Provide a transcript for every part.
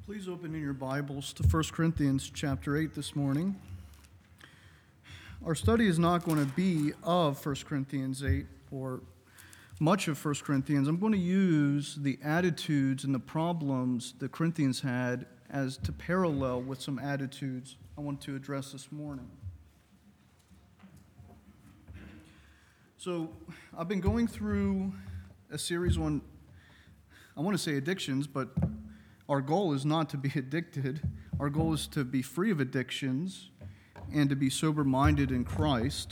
Please open in your Bibles to 1 Corinthians chapter 8 this morning. Our study is not going to be of 1 Corinthians 8 or much of 1 Corinthians. I'm going to use the attitudes and the problems the Corinthians had as to parallel with some attitudes I want to address this morning. So I've been going through a series on, I want to say addictions, but our goal is not to be addicted. Our goal is to be free of addictions and to be sober-minded in Christ.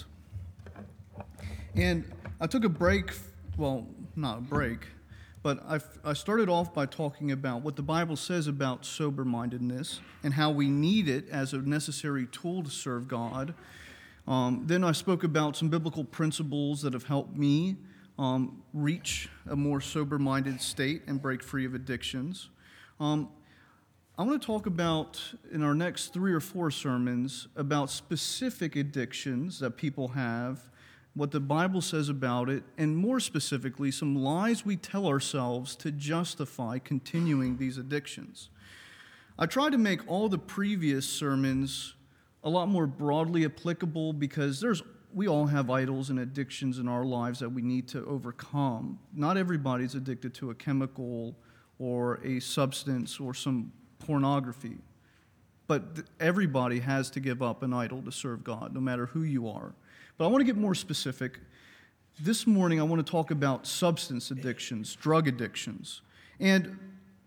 And I took a break, well, not a break, but I started off by talking about what the Bible says about sober-mindedness and how we need it as a necessary tool to serve God. Then I spoke about some biblical principles that have helped me reach a more sober-minded state and break free of addictions. I want to talk about, in our next 3 or 4 sermons, about specific addictions that people have, what the Bible says about it, and more specifically, some lies we tell ourselves to justify continuing these addictions. I tried to make all the previous sermons a lot more broadly applicable because we all have idols and addictions in our lives that we need to overcome. Not everybody's addicted to a chemical or a substance or some pornography. But everybody has to give up an idol to serve God, no matter who you are. But I want to get more specific. This morning I want to talk about substance addictions, drug addictions. And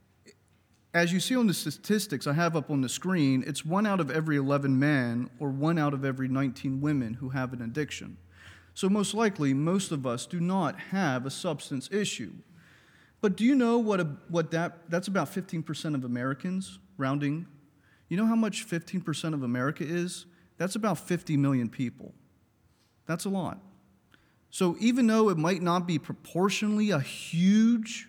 as you see on the statistics I have up on the screen, it's 1 out of every 11 men or 1 out of every 19 women who have an addiction. So most likely, most of us do not have a substance issue. But do you know that's about 15% of Americans, rounding? You know how much 15% of America is? That's about 50 million people. That's a lot. So even though it might not be proportionally a huge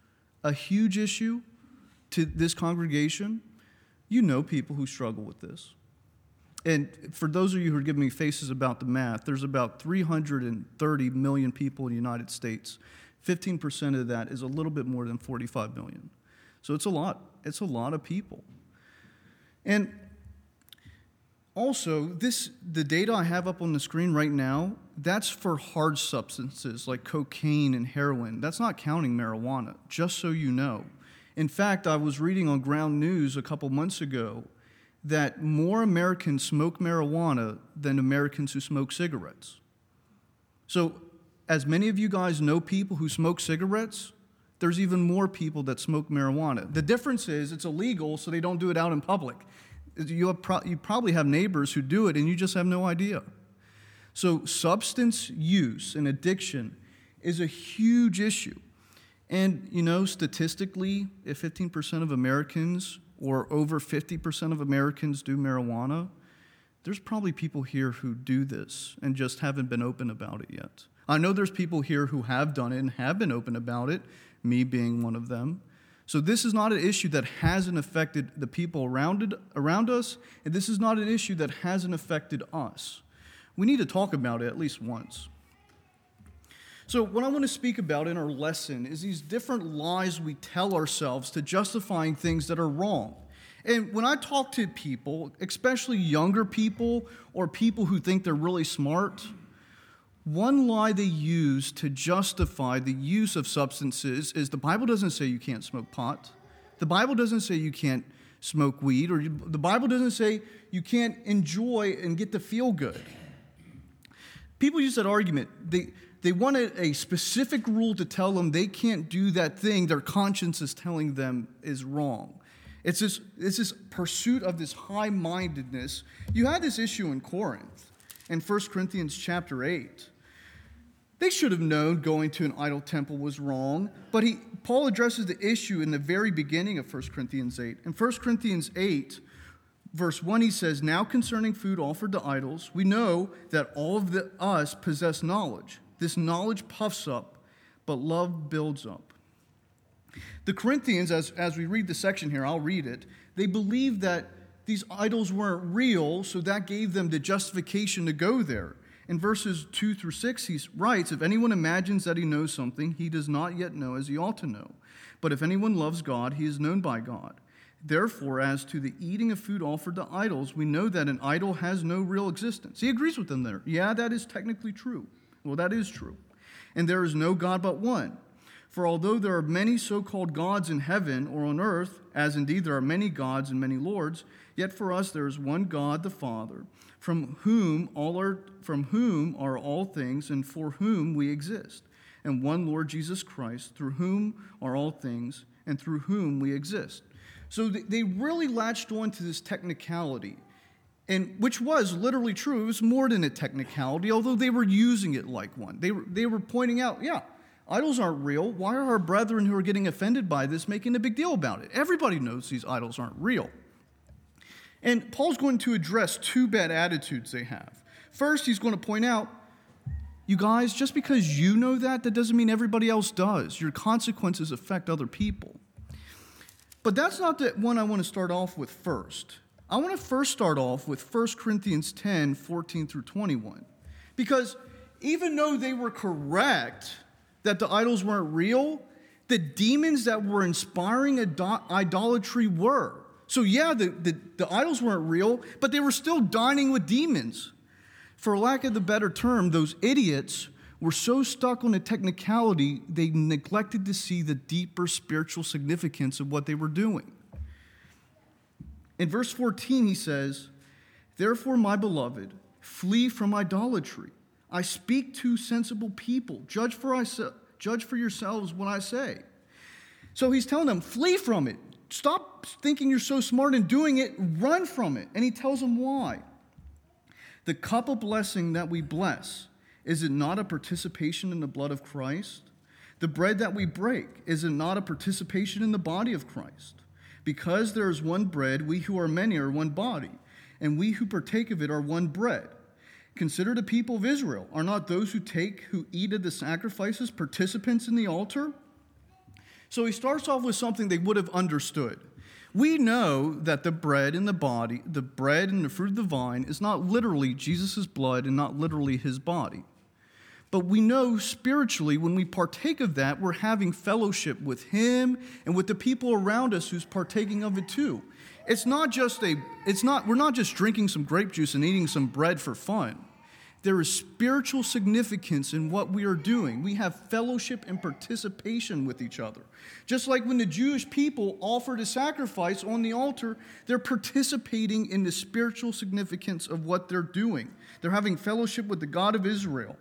issue to this congregation, you know people who struggle with this. And for those of you who are giving me faces about the math, there's about 330 million people in the United States. 15% of that is a little bit more than 45 million. So it's a lot. It's a lot of people. And also, the data I have up on the screen right now, that's for hard substances like cocaine and heroin. That's not counting marijuana, just so you know. In fact, I was reading on Ground News a couple months ago that more Americans smoke marijuana than Americans who smoke cigarettes. So, as many of you guys know people who smoke cigarettes, there's even more people that smoke marijuana. The difference is it's illegal, so they don't do it out in public. You probably have neighbors who do it, and you just have no idea. So substance use and addiction is a huge issue. And, statistically, if 15% of Americans or over 50% of Americans do marijuana, there's probably people here who do this and just haven't been open about it yet. I know there's people here who have done it and have been open about it, me being one of them. So this is not an issue that hasn't affected the people around us, and this is not an issue that hasn't affected us. We need to talk about it at least once. So what I want to speak about in our lesson is these different lies we tell ourselves to justifying things that are wrong. And when I talk to people, especially younger people or people who think they're really smart, one lie they use to justify the use of substances is the Bible doesn't say you can't smoke pot. The Bible doesn't say you can't smoke weed, or the Bible doesn't say you can't enjoy and get to feel good. People use that argument. They want a specific rule to tell them they can't do that thing their conscience is telling them is wrong. It's this pursuit of this high-mindedness. You had this issue in Corinth in 1 Corinthians chapter 8. They should have known going to an idol temple was wrong, but Paul addresses the issue in the very beginning of 1 Corinthians 8. In 1 Corinthians 8, verse 1, he says, "Now concerning food offered to idols, we know that all of us possess knowledge. This knowledge puffs up, but love builds up." The Corinthians, as we read the section here, I'll read it, they believed that these idols weren't real, so that gave them the justification to go there. In verses 2 through 6, he writes, "If anyone imagines that he knows something, he does not yet know as he ought to know. But if anyone loves God, he is known by God. Therefore, as to the eating of food offered to idols, we know that an idol has no real existence. He agrees with them there. Yeah, that is technically true. Well, that is true. And there is no God but one. For although there are many so-called gods in heaven or on earth, as indeed there are many gods and many lords, yet for us there is one God, the Father, from whom are all things and for whom we exist, and one Lord Jesus Christ, through whom are all things and through whom we exist. So they really latched on to this technicality, and which was literally true. It was more than a technicality, although they were using it like one. They were pointing out, yeah, idols aren't real. Why are our brethren who are getting offended by this making a big deal about it? Everybody knows these idols aren't real. And Paul's going to address two bad attitudes they have. First, he's going to point out, you guys, just because you know that doesn't mean everybody else does. Your consequences affect other people. But that's not the one I want to start off with first. I want to first start off with 1 Corinthians 10, 14 through 21. Because even though they were correct that the idols weren't real, the demons that were inspiring idolatry were. So yeah, the idols weren't real, but they were still dining with demons. For lack of the better term, those idiots were so stuck on a technicality, they neglected to see the deeper spiritual significance of what they were doing. In verse 14, he says, therefore, my beloved, flee from idolatry. I speak to sensible people. Judge for yourselves what I say. So he's telling them, flee from it. Stop thinking you're so smart in doing it. Run from it. And he tells them why. The cup of blessing that we bless, is it not a participation in the blood of Christ? The bread that we break, is it not a participation in the body of Christ? Because there is one bread, we who are many are one body, and we who partake of it are one bread. Consider the people of Israel. Are not those who eat of the sacrifices participants in the altar? So he starts off with something they would have understood. We know that the bread in the body, the bread and the fruit of the vine, is not literally Jesus' blood and not literally his body. But we know spiritually when we partake of that, we're having fellowship with him and with the people around us who's partaking of it too. We're not just drinking some grape juice and eating some bread for fun. There is spiritual significance in what we are doing. We have fellowship and participation with each other. Just like when the Jewish people offered a sacrifice on the altar, they're participating in the spiritual significance of what they're doing. They're having fellowship with the God of Israel.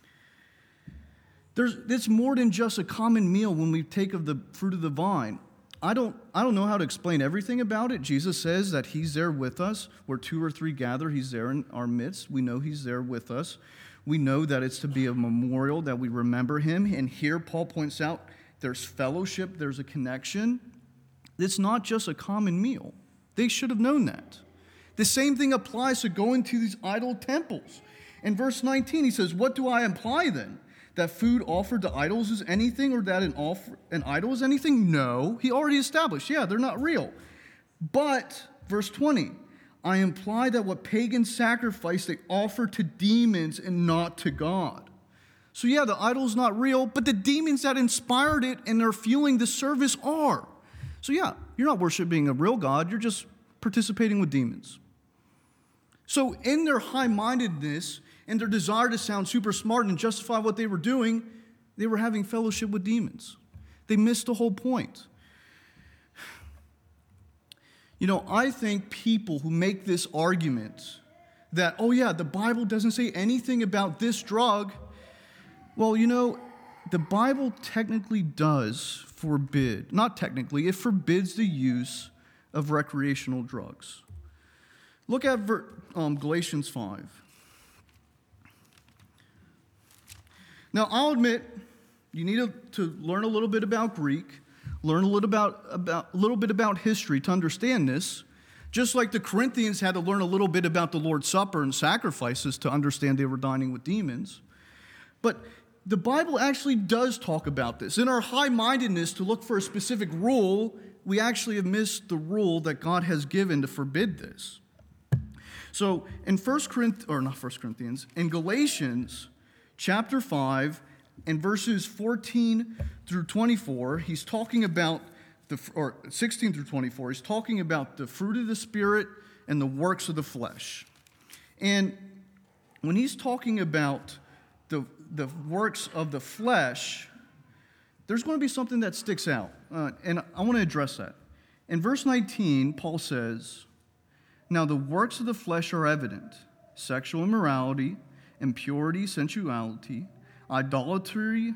It's more than just a common meal when we take of the fruit of the vine. I don't know how to explain everything about it. Jesus says that he's there with us. Where 2 or 3 gather, he's there in our midst. We know he's there with us. We know that it's to be a memorial, that we remember him. And here Paul points out there's fellowship, there's a connection. It's not just a common meal. They should have known that. The same thing applies to going to these idol temples. In verse 19, he says, what do I imply then? That food offered to idols is anything, or that an idol is anything? No. He already established, yeah, they're not real. But, verse 20, I imply that what pagans sacrifice, they offer to demons and not to God. So yeah, the idol's not real, but the demons that inspired it and are fueling the service are. So yeah, you're not worshiping a real God, you're just participating with demons. So in their high-mindedness and their desire to sound super smart and justify what they were doing, they were having fellowship with demons. They missed the whole point. You know, I think people who make this argument that, oh yeah, the Bible doesn't say anything about this drug. Well, you know, the Bible technically does forbid, not technically, it forbids the use of recreational drugs. Look at Galatians 5. Now, I'll admit, you need to learn a little bit about Greek, learn a little bit about history to understand this, just like the Corinthians had to learn a little bit about the Lord's Supper and sacrifices to understand they were dining with demons. But the Bible actually does talk about this. In our high-mindedness to look for a specific rule, we actually have missed the rule that God has given to forbid this. So in in Galatians chapter 5 and verses 14 through 24, he's talking about or 16 through 24, he's talking about the fruit of the Spirit and the works of the flesh. And when he's talking about the works of the flesh, there's going to be something that sticks out, and I want to address that. In verse 19, Paul says, "Now the works of the flesh are evident: sexual immorality, impurity, sensuality, idolatry,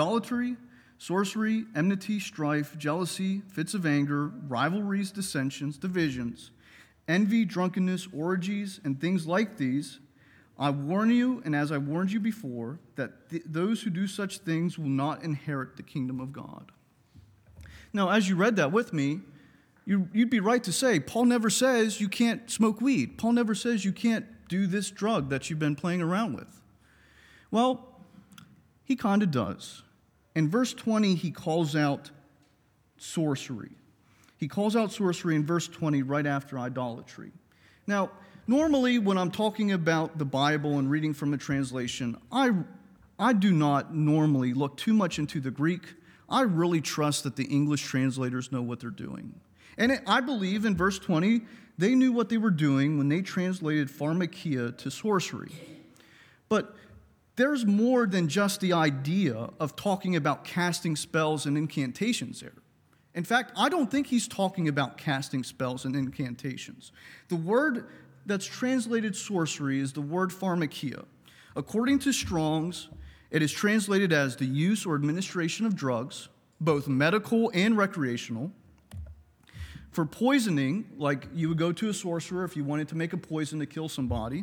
sorcery, enmity, strife, jealousy, fits of anger, rivalries, dissensions, divisions, envy, drunkenness, orgies, and things like these. I warn you, and as I warned you before, that those who do such things will not inherit the kingdom of God." Now, as you read that with me, you'd be right to say, Paul never says you can't smoke weed. Paul never says you can't do this drug that you've been playing around with. Well, he kind of does. In verse 20, he calls out sorcery. He calls out sorcery in verse 20 right after idolatry. Now, normally when I'm talking about the Bible and reading from a translation, I do not normally look too much into the Greek. I really trust that the English translators know what they're doing. And I believe in verse 20, they knew what they were doing when they translated pharmakia to sorcery. But there's more than just the idea of talking about casting spells and incantations there. In fact, I don't think he's talking about casting spells and incantations. The word that's translated sorcery is the word pharmakia. According to Strong's, it is translated as the use or administration of drugs, both medical and recreational. For poisoning, like you would go to a sorcerer if you wanted to make a poison to kill somebody.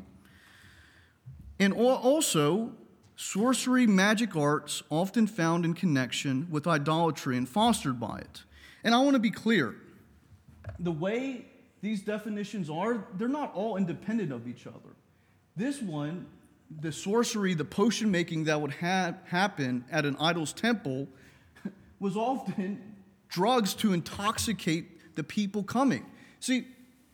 And also, sorcery, magic arts, often found in connection with idolatry and fostered by it. And I want to be clear. The way these definitions are, they're not all independent of each other. This one, the sorcery, the potion making that would happen at an idol's temple was often drugs to intoxicate the people coming. See,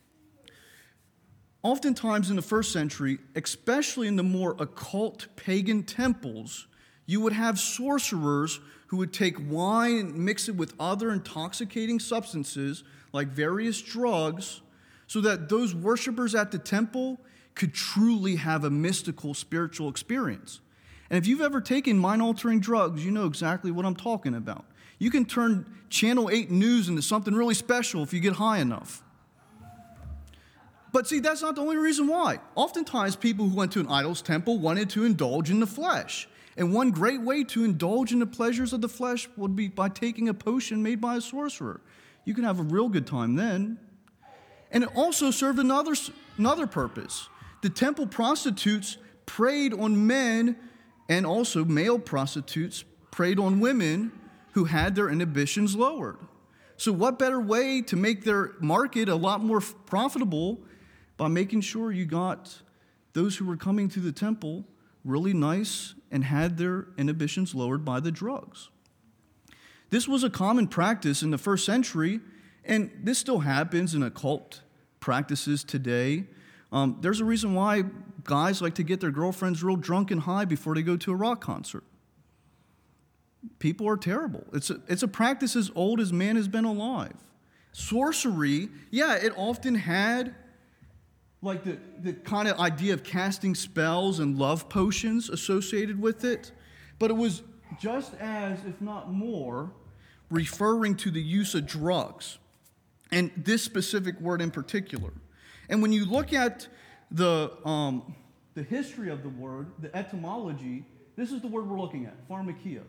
oftentimes in the first century, especially in the more occult pagan temples, you would have sorcerers who would take wine and mix it with other intoxicating substances like various drugs so that those worshipers at the temple could truly have a mystical spiritual experience. And if you've ever taken mind-altering drugs, you know exactly what I'm talking about. You can turn Channel 8 News into something really special if you get high enough. But see, that's not the only reason why. Oftentimes, people who went to an idol's temple wanted to indulge in the flesh. And one great way to indulge in the pleasures of the flesh would be by taking a potion made by a sorcerer. You can have a real good time then. And it also served another purpose. The temple prostitutes preyed on men, and also male prostitutes preyed on women who had their inhibitions lowered. So what better way to make their market a lot more profitable by making sure you got those who were coming to the temple really nice and had their inhibitions lowered by the drugs. This was a common practice in the first century, and this still happens in occult practices today. There's a reason why guys like to get their girlfriends real drunk and high before they go to a rock concert. People are terrible. It's a practice as old as man has been alive. Sorcery, yeah, it often had like the kind of idea of casting spells and love potions associated with it, but it was just as, if not more, referring to the use of drugs, and this specific word in particular. And when you look at the history of the word, the etymology, this is the word we're looking at, pharmakia.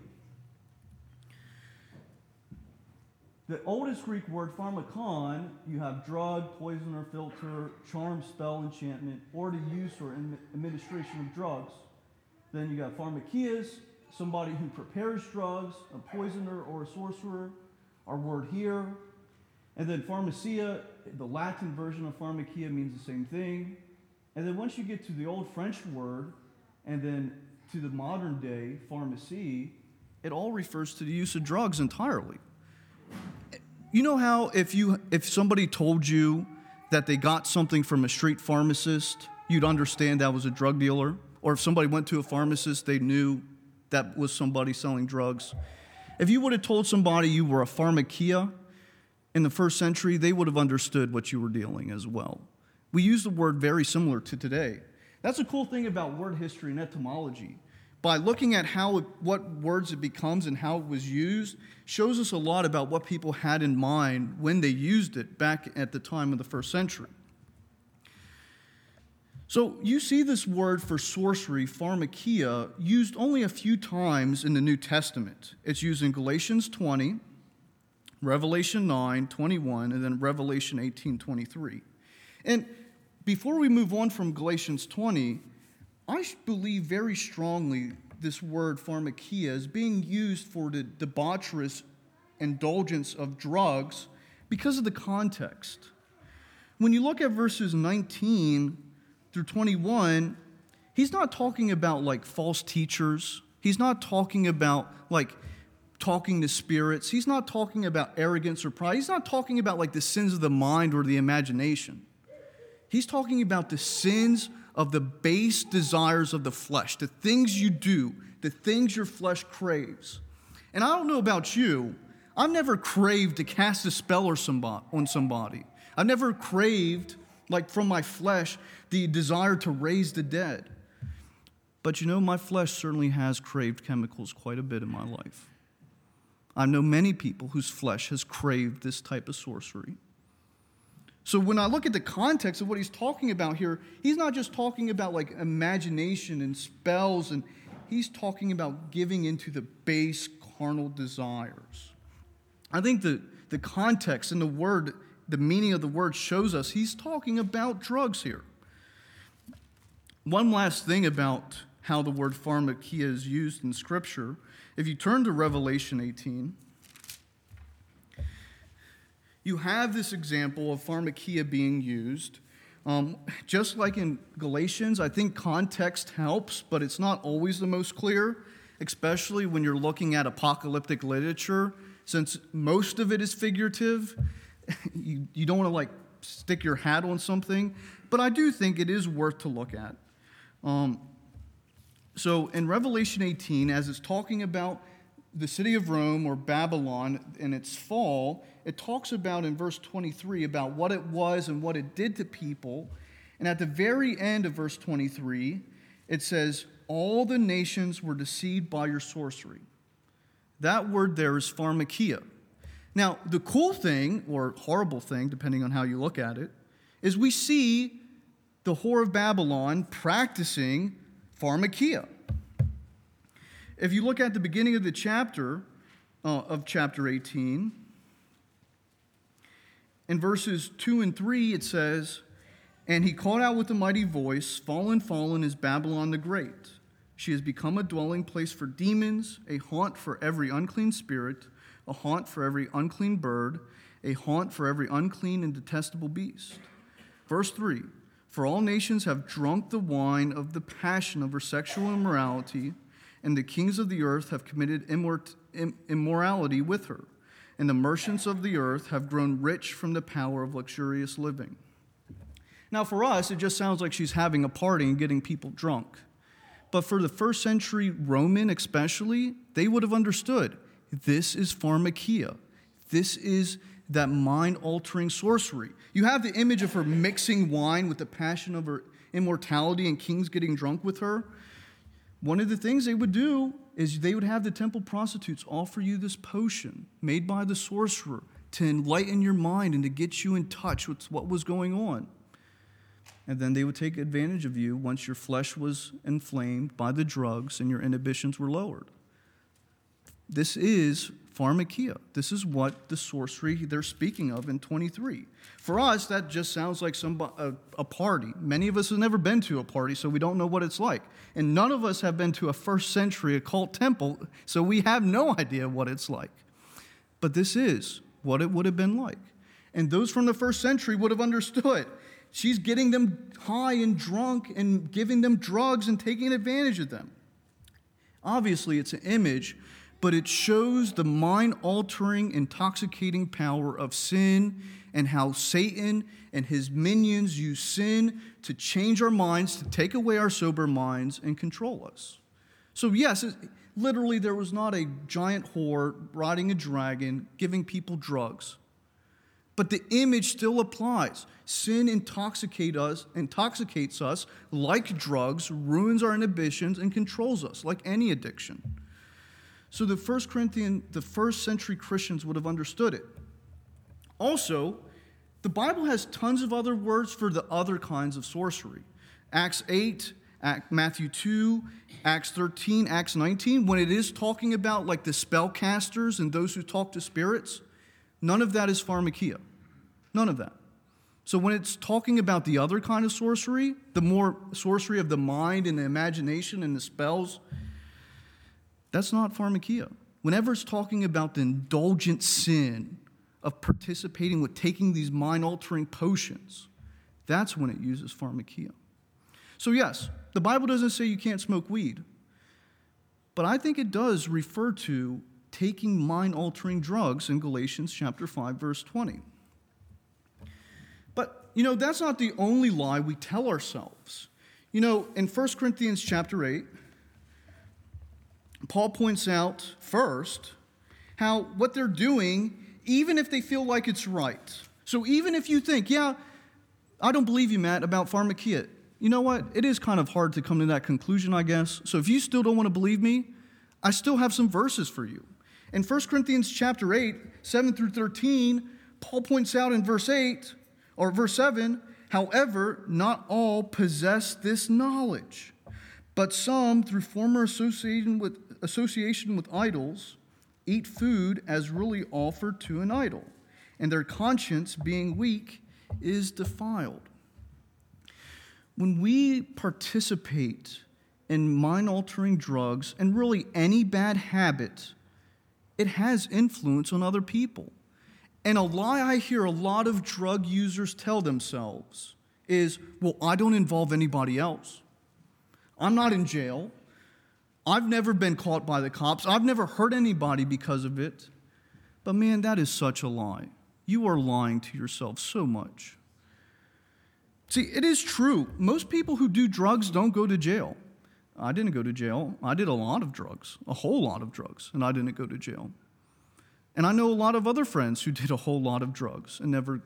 The oldest Greek word, pharmakon, you have drug, poison or filter, charm, spell, enchantment, or the use or administration of drugs. Then you got pharmakias, somebody who prepares drugs, a poisoner or a sorcerer, our word here. And then pharmacia, the Latin version of pharmakia means the same thing. And then once you get to the old French word, and then to the modern day, pharmacie, it all refers to the use of drugs entirely. You know how if somebody told you that they got something from a street pharmacist, you'd understand that was a drug dealer? Or if somebody went to a pharmacist, they knew that was somebody selling drugs. If you would have told somebody you were a pharmakia, in the first century, they would have understood what you were dealing as well. We use the word very similar to today. That's a cool thing about word history and etymology. By looking at what words it becomes and how it was used, shows us a lot about what people had in mind when they used it back at the time of the first century. So you see this word for sorcery, pharmakia, used only a few times in the New Testament. It's used in Galatians 20, Revelation 9, 21, and then Revelation 18, 23. And before we move on from Galatians 20, I believe very strongly this word pharmakia is being used for the debaucherous indulgence of drugs because of the context. When you look at verses 19 through 21, he's not talking about like false teachers. He's not talking about like talking to spirits. He's not talking about arrogance or pride. He's not talking about like the sins of the mind or the imagination. He's talking about the sins of the base desires of the flesh, the things you do, the things your flesh craves. And I don't know about you, I've never craved to cast a spell on somebody. I've never craved, like from my flesh, the desire to raise the dead. But you know, my flesh certainly has craved chemicals quite a bit in my life. I know many people whose flesh has craved this type of sorcery. So when I look at the context of what he's talking about here, he's not just talking about like imagination and spells, and he's talking about giving into the base carnal desires. I think the context and the meaning of the word shows us he's talking about drugs here. One last thing about how the word pharmakia is used in Scripture. If you turn to Revelation 18, you have this example of pharmakia being used. Just like in Galatians, I think context helps, but it's not always the most clear, especially when you're looking at apocalyptic literature. Since most of it is figurative, you don't want to like stick your hat on something, but I do think it is worth to look at. So in Revelation 18, as it's talking about the city of Rome or Babylon and its fall, it talks about in verse 23 about what it was and what it did to people. And at the very end of verse 23, it says, all the nations were deceived by your sorcery. That word there is pharmakia. Now, the cool thing, or horrible thing, depending on how you look at it, is we see the whore of Babylon practicing pharmakia. If you look at the beginning of the chapter, of chapter 18, in verses 2 and 3, it says, and he called out with a mighty voice, fallen, fallen is Babylon the Great. She has become a dwelling place for demons, a haunt for every unclean spirit, a haunt for every unclean bird, a haunt for every unclean and detestable beast. Verse 3, for all nations have drunk the wine of the passion of her sexual immorality, and the kings of the earth have committed immorality with her, and the merchants of the earth have grown rich from the power of luxurious living. Now for us, it just sounds like she's having a party and getting people drunk. But for the first century Roman especially, they would have understood this is pharmakia. This is that mind-altering sorcery. You have the image of her mixing wine with the passion of her immortality and kings getting drunk with her. One of the things they would do is they would have the temple prostitutes offer you this potion made by the sorcerer to enlighten your mind and to get you in touch with what was going on. And then they would take advantage of you once your flesh was inflamed by the drugs and your inhibitions were lowered. This is pharmakia. This is what the sorcery they're speaking of in 23. For us, that just sounds like a party. Many of us have never been to a party, so we don't know what it's like. And none of us have been to a first century occult temple, so we have no idea what it's like. But this is what it would have been like. And those from the first century would have understood. She's getting them high and drunk and giving them drugs and taking advantage of them. Obviously, it's an image, but it shows the mind-altering, intoxicating power of sin and how Satan and his minions use sin to change our minds, to take away our sober minds and control us. So yes, literally there was not a giant whore riding a dragon giving people drugs. But the image still applies. Sin intoxicates us like drugs, ruins our inhibitions, and controls us like any addiction. So the first century Christians would have understood it. Also, the Bible has tons of other words for the other kinds of sorcery. Acts 8, Matthew 2, Acts 13, Acts 19, when it is talking about like the spellcasters and those who talk to spirits, none of that is pharmakia. None of that. So when it's talking about the other kind of sorcery, the more sorcery of the mind and the imagination and the spells, that's not pharmakia. Whenever it's talking about the indulgent sin of participating with taking these mind-altering potions, that's when it uses pharmakia. So yes, the Bible doesn't say you can't smoke weed, but I think it does refer to taking mind-altering drugs in Galatians chapter 5, verse 20. But, that's not the only lie we tell ourselves. In 1 Corinthians chapter 8, Paul points out first how what they're doing, even if they feel like it's right. So even if you think, yeah, I don't believe you, Matt, about pharmakia, you know what? It is kind of hard to come to that conclusion, I guess. So if you still don't want to believe me, I still have some verses for you. In 1 Corinthians chapter 8, 7 through 13, Paul points out in verse 7, however, not all possess this knowledge, but some, through former association with idols, eat food as really offered to an idol, and their conscience, being weak, is defiled. When we participate in mind-altering drugs and really any bad habit, it has influence on other people. And a lie I hear a lot of drug users tell themselves is, well, I don't involve anybody else. I'm not in jail. I've never been caught by the cops. I've never hurt anybody because of it. But man, that is such a lie. You are lying to yourself so much. See, it is true. Most people who do drugs don't go to jail. I didn't go to jail. I did a lot of drugs, a whole lot of drugs, and I didn't go to jail. And I know a lot of other friends who did a whole lot of drugs and never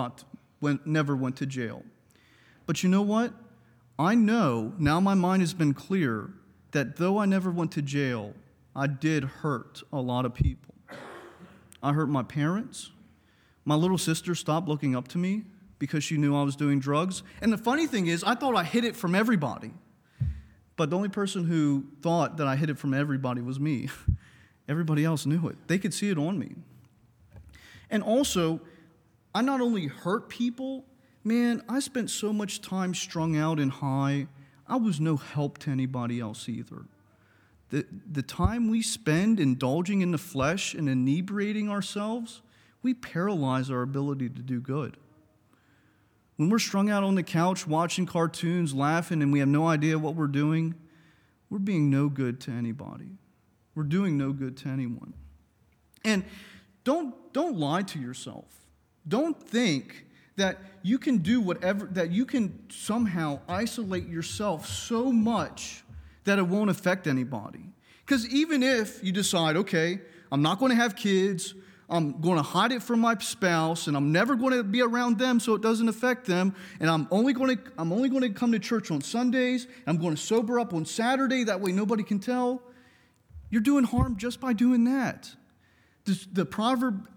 went to jail. But you know what? I know, now my mind has been clear, that though I never went to jail, I did hurt a lot of people. I hurt my parents. My little sister stopped looking up to me because she knew I was doing drugs. And the funny thing is, I thought I hid it from everybody. But the only person who thought that I hid it from everybody was me. Everybody else knew it. They could see it on me. And also, I not only hurt people, man, I spent so much time strung out and high, I was no help to anybody else either. The time we spend indulging in the flesh and inebriating ourselves, we paralyze our ability to do good. When we're strung out on the couch watching cartoons, laughing, and we have no idea what we're doing, we're being no good to anybody. We're doing no good to anyone. And don't lie to yourself. Don't think that you can do whatever, that you can somehow isolate yourself so much that it won't affect anybody. Because even if you decide, okay, I'm not going to have kids, I'm going to hide it from my spouse, and I'm never going to be around them so it doesn't affect them, and I'm only going to come to church on Sundays, and I'm going to sober up on Saturday, that way nobody can tell. You're doing harm just by doing that. The proverb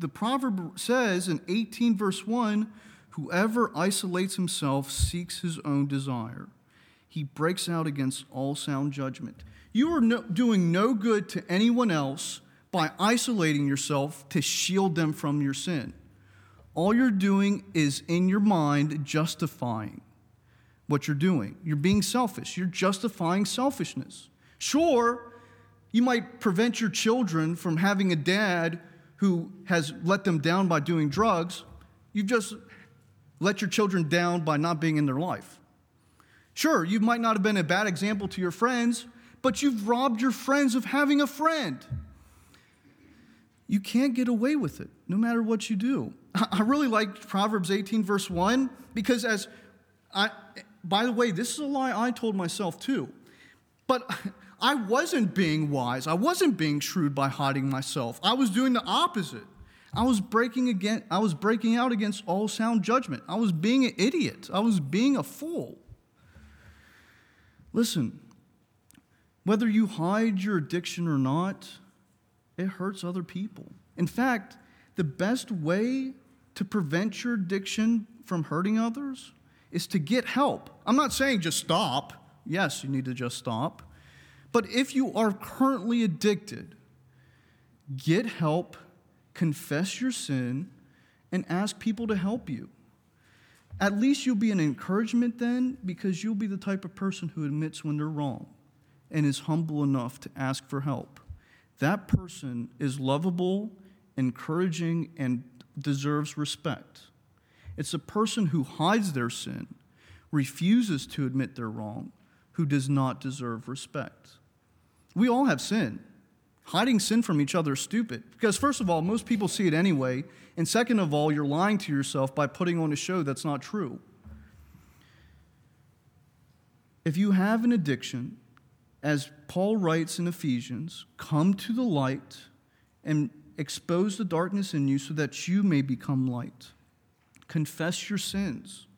says in 18 verse 1, whoever isolates himself seeks his own desire. He breaks out against all sound judgment. You are doing no good to anyone else by isolating yourself to shield them from your sin. All you're doing is in your mind justifying what you're doing. You're being selfish. You're justifying selfishness. Sure, you might prevent your children from having a dad who has let them down by doing drugs. You've just let your children down by not being in their life. Sure, you might not have been a bad example to your friends, but you've robbed your friends of having a friend. You can't get away with it, no matter what you do. I really like Proverbs 18, verse 1, because by the way, this is a lie I told myself too. But I wasn't being wise. I wasn't being shrewd by hiding myself. I was doing the opposite. I was breaking out against all sound judgment. I was being an idiot. I was being a fool. Listen, whether you hide your addiction or not, it hurts other people. In fact, the best way to prevent your addiction from hurting others is to get help. I'm not saying just stop. Yes, you need to just stop. But if you are currently addicted, get help, confess your sin, and ask people to help you. At least you'll be an encouragement then, because you'll be the type of person who admits when they're wrong and is humble enough to ask for help. That person is lovable, encouraging, and deserves respect. It's a person who hides their sin, refuses to admit they're wrong, who does not deserve respect. We all have sin. Hiding sin from each other is stupid, because first of all, most people see it anyway, and second of all, you're lying to yourself by putting on a show that's not true. If you have an addiction, as Paul writes in Ephesians, come to the light and expose the darkness in you so that you may become light. Confess your sins.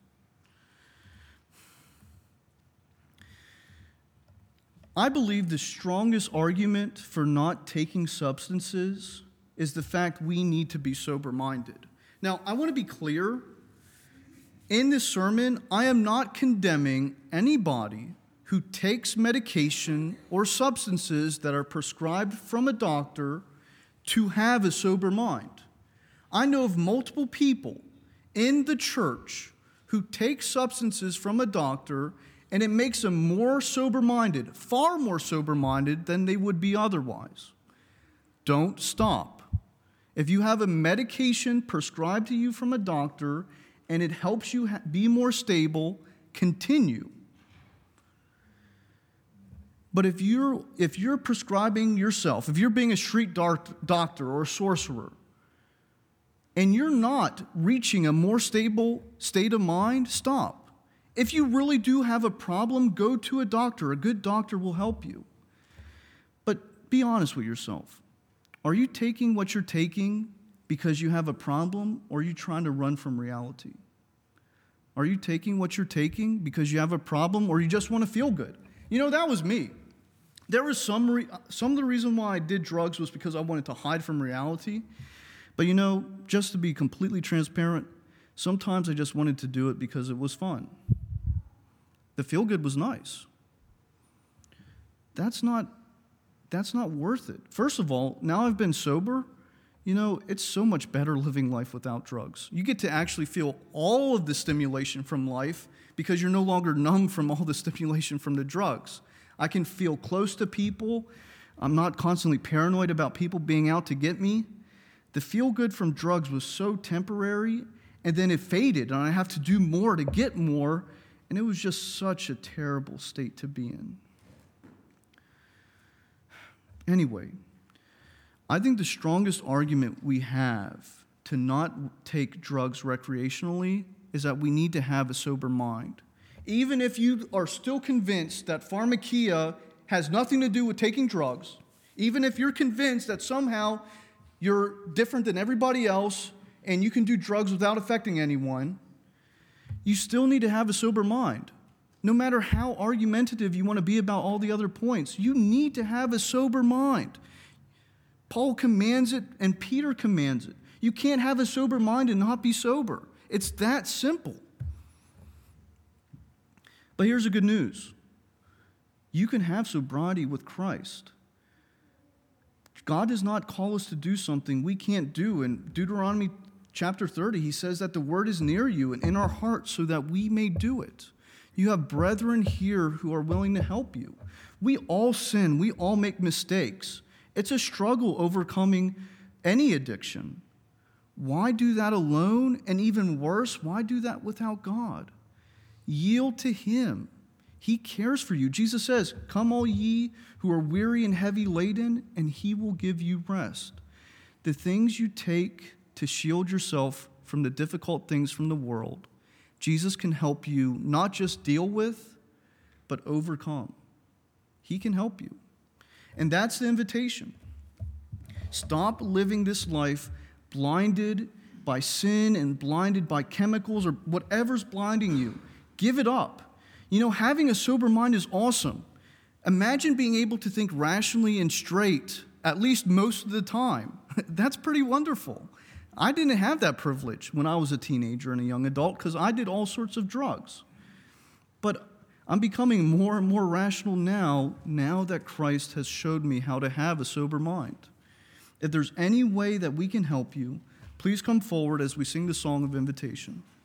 I believe the strongest argument for not taking substances is the fact we need to be sober-minded. Now, I want to be clear. In this sermon, I am not condemning anybody who takes medication or substances that are prescribed from a doctor to have a sober mind. I know of multiple people in the church who take substances from a doctor, and it makes them more sober-minded, far more sober-minded than they would be otherwise. Don't stop. If you have a medication prescribed to you from a doctor and it helps you be more stable, continue. But if you're prescribing yourself, if you're being a street doctor or a sorcerer, and you're not reaching a more stable state of mind, stop. If you really do have a problem, go to a doctor. A good doctor will help you. But be honest with yourself. Are you taking what you're taking because you have a problem, or are you trying to run from reality? Are you taking what you're taking because you have a problem, or you just want to feel good? You know, that was me. There was some of the reason why I did drugs was because I wanted to hide from reality. But you know, just to be completely transparent, sometimes I just wanted to do it because it was fun. The feel-good was nice. That's not worth it. First of all, now I've been sober, you know, it's so much better living life without drugs. You get to actually feel all of the stimulation from life because you're no longer numb from all the stimulation from the drugs. I can feel close to people. I'm not constantly paranoid about people being out to get me. The feel-good from drugs was so temporary, and then it faded, and I have to do more to get more, and it was just such a terrible state to be in. Anyway, I think the strongest argument we have to not take drugs recreationally is that we need to have a sober mind. Even if you are still convinced that pharmakia has nothing to do with taking drugs, even if you're convinced that somehow you're different than everybody else and you can do drugs without affecting anyone, you still need to have a sober mind. No matter how argumentative you want to be about all the other points, you need to have a sober mind. Paul commands it and Peter commands it. You can't have a sober mind and not be sober. It's that simple. But here's the good news. You can have sobriety with Christ. God does not call us to do something we can't do. In Deuteronomy chapter 30, he says that the word is near you and in our hearts so that we may do it. You have brethren here who are willing to help you. We all sin. We all make mistakes. It's a struggle overcoming any addiction. Why do that alone? And even worse, why do that without God? Yield to him. He cares for you. Jesus says, "Come all ye who are weary and heavy laden, and he will give you rest." The things you take to shield yourself from the difficult things from the world, Jesus can help you not just deal with, but overcome. He can help you. And that's the invitation. Stop living this life blinded by sin and blinded by chemicals or whatever's blinding you, give it up. You know, having a sober mind is awesome. Imagine being able to think rationally and straight, at least most of the time. That's pretty wonderful. I didn't have that privilege when I was a teenager and a young adult because I did all sorts of drugs. But I'm becoming more and more rational now that Christ has showed me how to have a sober mind. If there's any way that we can help you, please come forward as we sing the song of invitation.